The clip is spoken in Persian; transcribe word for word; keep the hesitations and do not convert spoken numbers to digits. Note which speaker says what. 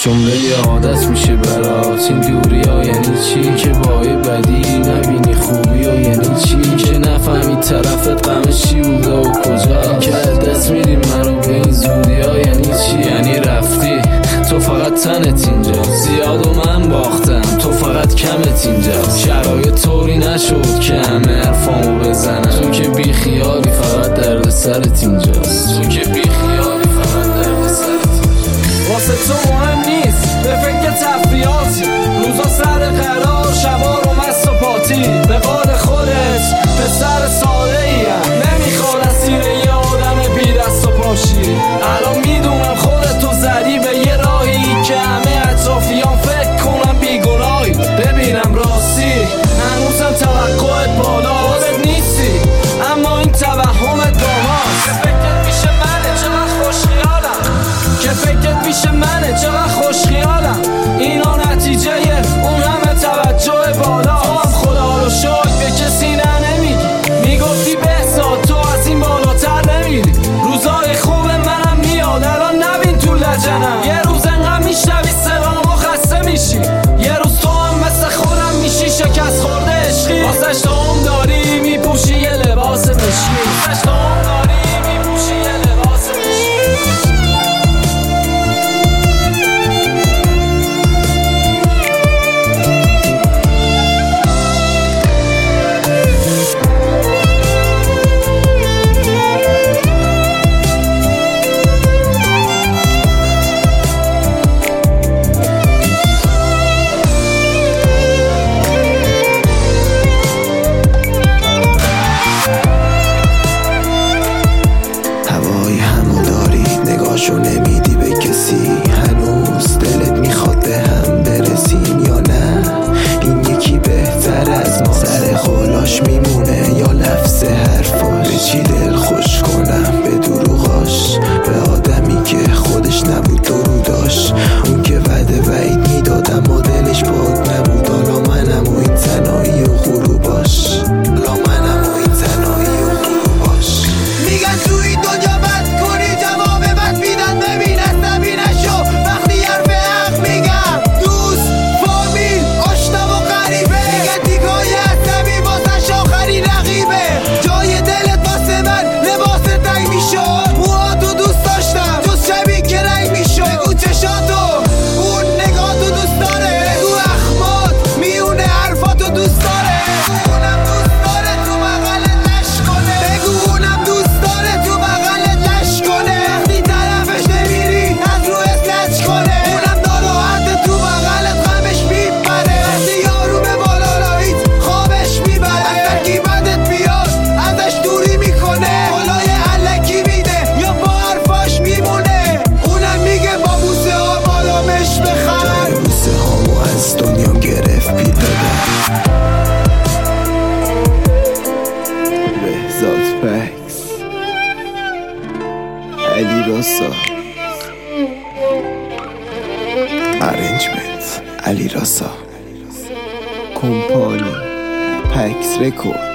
Speaker 1: جمله یه عادت میشه برات این دوری ها یعنی چی؟ که با یه بدی نبینی خوبی ها یعنی چی؟ که نفهمی طرفت غمش چی بوده و کجا که دست میدی منو به این زودی ها یعنی چی؟ یعنی رفتی تو فقط تنت اینجا زیاد و من باختم تو فقط کمت اینجا شرایط طوری نشد که همه حرفامو بزنم تو که بی خیالی فقط درد سرت اینجاست تو که بی خیالی فقط درد سرت اینجاست
Speaker 2: واسه تو مهم نیست به فکر تفریاتی روزا سر قرار شبا رو مست و پاتی به قول خودت پسر ساده ایم نمیخواد اسیر یه آدم بی دست و پاشی الان میدونم خودتو زدی به یه راهی که همه اطرافیان فکر کنم بیگناهی ببینم راستی هنوزم توقعت بالا خودت نیستی اما این توهمت با ماست که فکرت پیش منه چقدر خوش خیالم که فکرت پیش منه چقدر خوش خیالم اینا نتیجه اون همه توجه بالا تو هم خدا رو شکر به کسی نه نمیگی میگفتی بهزاد تو از این بالاتر نمیری روزای خوب منم میاد الان نبین تو لجنم یه روز انقدر میشنوی صدامو خسته میشی یه روز تو هم مثل خودم میشی شکست خورده عشقی واسش تو هم داری میپوشی یه لباس مشکی واسش تو هم داری میپوشی یه لباس مشکی
Speaker 3: نگاهشو نمیدی به کسی هنوز دلت میخواد به هم برسیم یا نه این یکی بهتر از ما سر قولاش میمونه یا لفظ حرفاش به چی دل خوش کنم به دروغاش به آدمی که خودش نبود دروداش اون که وعده وعید میداد اما دلش پاک نبود حالا منم و این تنهایی و غروباش حالا منم و این تنهایی و غروباش میگن تو این دنیا بد کنی جواب بد میدن ببین از نبینشو وقتی حرف حق میگم دوست فامیل آشنا و غریبه میگن دیگای عصبی واسش آخرین رقیبه جای دلت واسه من لباس رنگ میشد موهاتو دوست داشتم جز شبی که رنگ میشد بگو چشاتو اون نگاهتو دوست داره بگو اخمات میونه حرفاتو دوست داره اونم دوست داره تو بغلت لش کنه بگو اونم دوست داره تو بغلت لش کنه وقتی طرفش نمیری از رو اسلچ کنه اونم ناراحت تو بغلت غمش میپره وقتی یارو به بالا رایید خوابش میبره از ترکیبتت بیاد ازش دوری میکنه بالای علکی میده یا با حرفاش میمونه اونم میگه با بوسه ها بالامش بخر جای بوسه هامو از دنیا گرفت بی دادم بهزاد پکس علیرضا ارنجمنت علیرضا کمپانی پکس رکورد